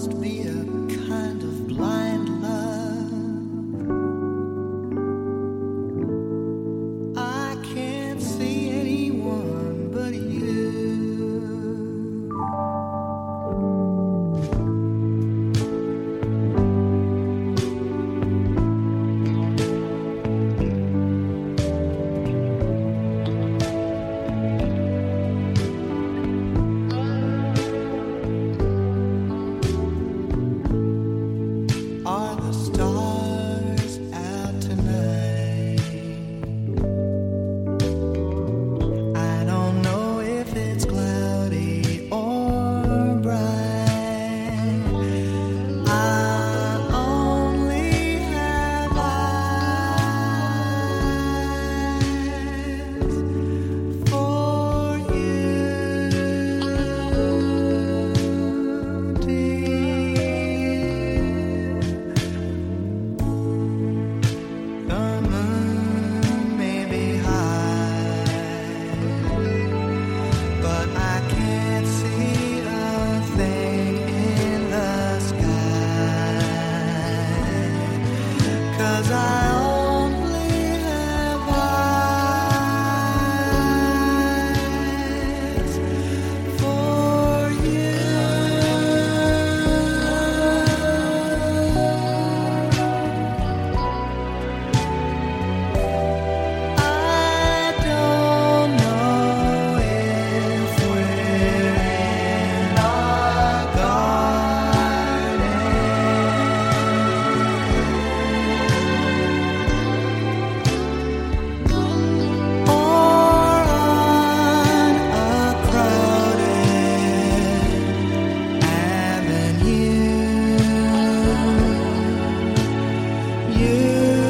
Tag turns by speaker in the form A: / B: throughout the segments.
A: must be a kind of blind love. I can't see anyone but you. Are the stars out tonight? I don't know if it's cloudy or bright. I only have eyes for you, dear. The moon may be high, but I can't see a thing in the sky, 'cause I only have eyes for you. I don't know if we're in our garden or on a crowded avenue. You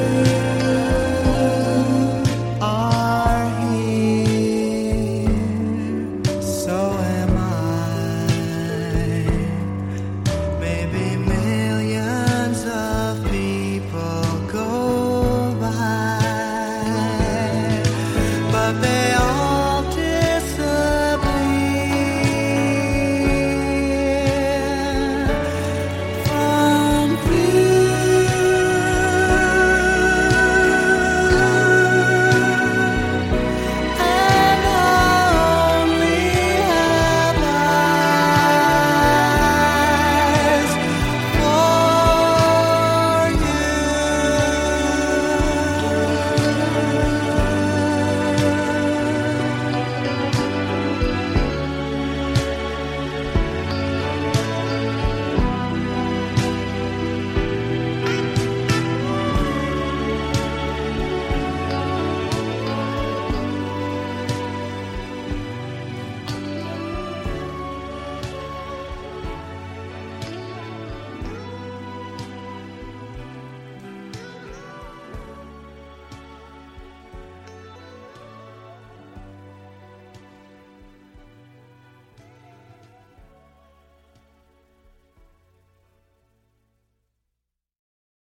A: are here, so am I. Maybe millions of people go by, but they